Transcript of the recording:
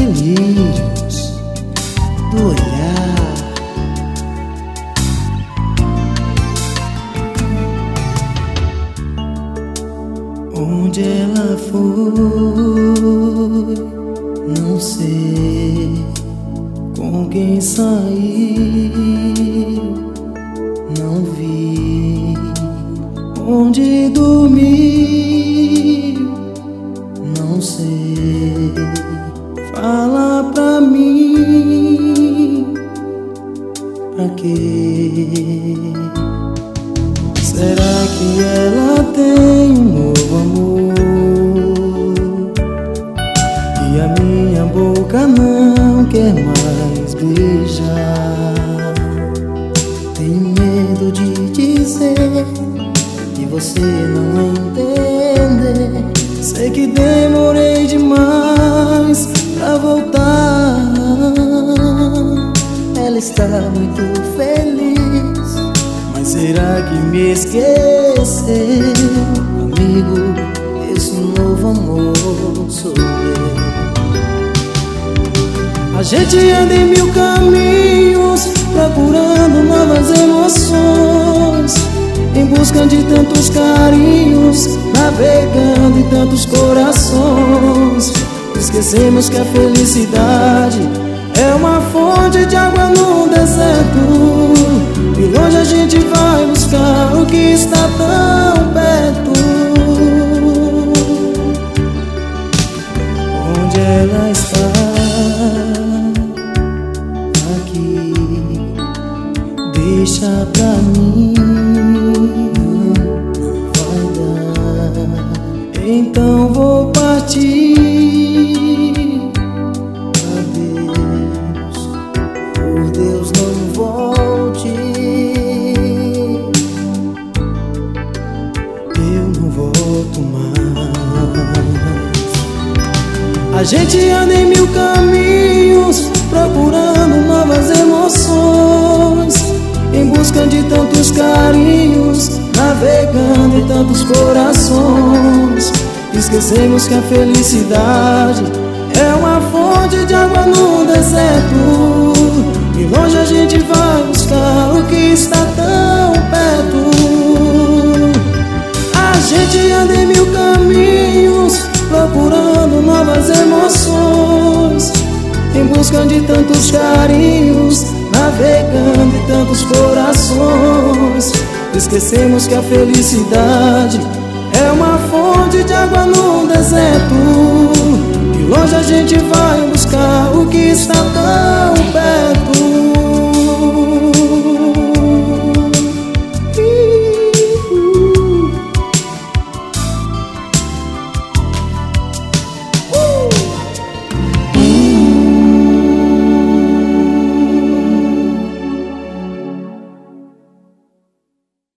delírios do olhar. Onde ela foi, não sei. Com quem saiu, não vi. Onde dormiu, não sei. Fala pra mim, pra quê? Será que ela tem um novo amor e a minha boca não quer mais beijar? Tenho medo de dizer que você não entender. Sei que demorei demais pra voltar. Ela está muito feliz, mas será que me esqueceu? Amigo, esse novo amor sou eu. A gente anda em mil caminhos, procurando novas emoções, em busca de tantos carinhos, navegando em tantos corações. Esquecemos que a felicidade é uma fonte de água no deserto, e longe a gente vai buscar o que está tão perto. Onde ela está? Aqui. Deixa pra mim, não vai dar. Então vou partir. Adeus, por Deus não volte. Eu não volto mais. A gente anda em mil caminhos, procurando novas emoções, em busca de tantos carinhos, navegando em tantos corações. Esquecemos que a felicidade é uma fonte de água no deserto, e longe a gente vai buscar o que está tão perto. A gente anda em mil caminhos, procurando novas emoções, em busca de tantos carinhos, navegando em tantos corações. Esquecemos que a felicidade é uma fonte de água no deserto, e longe a gente vai buscar o que está tão